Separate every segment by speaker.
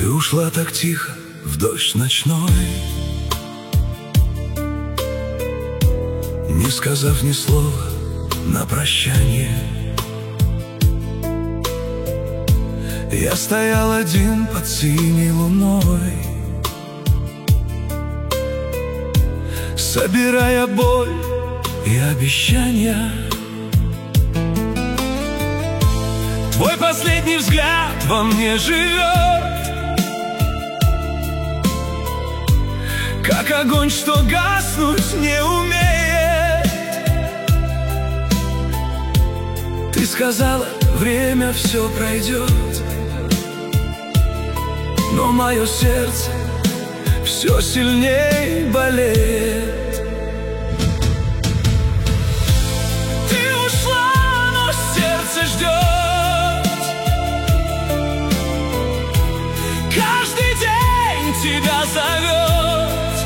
Speaker 1: Ты ушла так тихо в дождь ночной, не сказав ни слова на прощание. Я стоял один под синей луной, собирая боль и обещания. Твой последний взгляд во мне живет, как огонь, что гаснуть не умеет. Ты сказала, время все пройдет, но мое сердце все сильней болеет. Ты ушла, но сердце ждет, каждый день тебя зовет.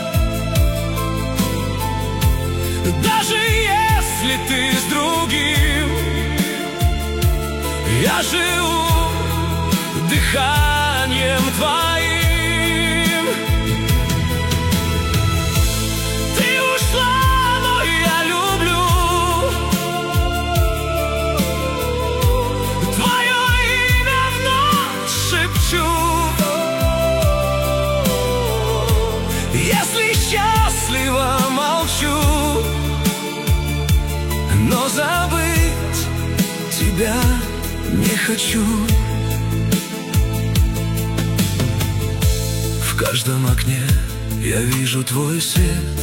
Speaker 1: Даже если ты с другим, я живу дыханием твоим. Ты ушла, но я люблю твое имя, вновь шепчу. Если счастлива, молчу, но забыть тебя не хочу. В каждом окне я вижу твой свет,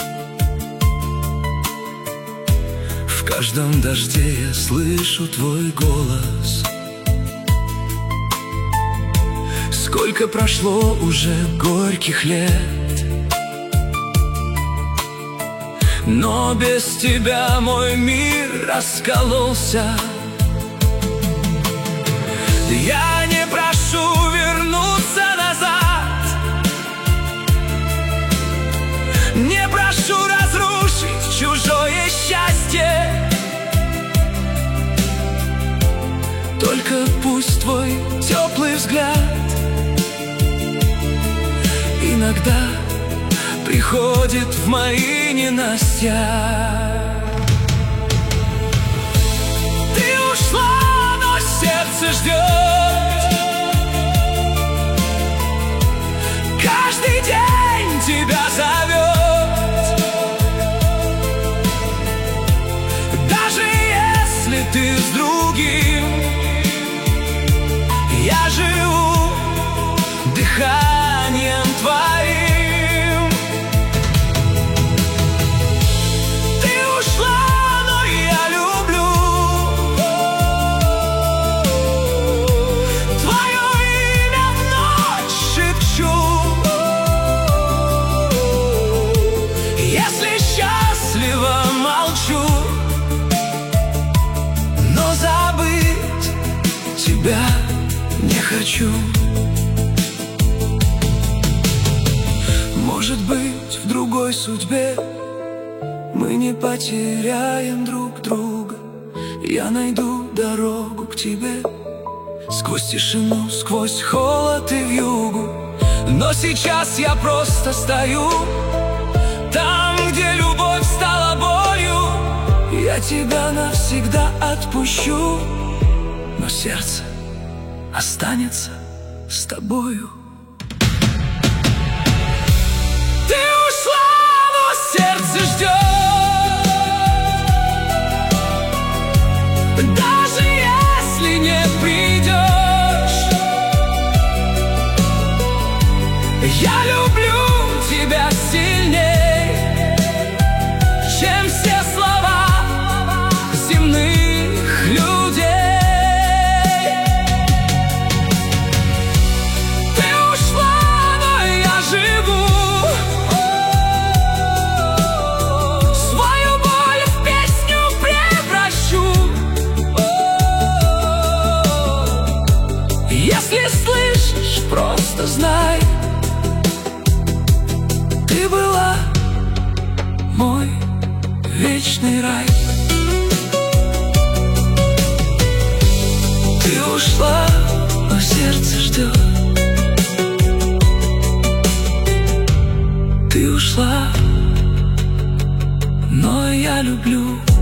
Speaker 1: в каждом дожде я слышу твой голос. Сколько прошло уже горьких лет, но без тебя мой мир раскололся. Я не прошу вернуться назад, не прошу разрушить чужое счастье. Только пусть твой теплый взгляд иногда приходит в мои ненастья. Ты ушла, но сердце ждет, каждый день тебя зовет. Даже если ты с другим, я живу дыханием твоим. Ты ушла, но я люблю твое имя, вновь шепчу. Если счастлива, молчу, но забыть тебя не хочу. Может быть, в другой судьбе мы не потеряем друг друга. Я найду дорогу к тебе сквозь тишину, сквозь холод и вьюгу. Но сейчас я просто стою там, где любовь стала болью. Я тебя навсегда отпущу, но сердце останется с тобою. Ты ушла, но сердце ждет, даже если не придешь. Я люблю тебя сильней, чем все слова земных людей. Ты ушла, но я живу свою боль в песню превращу. Если слышишь, просто знай, ты была мой вечный рай. Ты ушла, но сердце ждет, Ты ушла, но я люблю.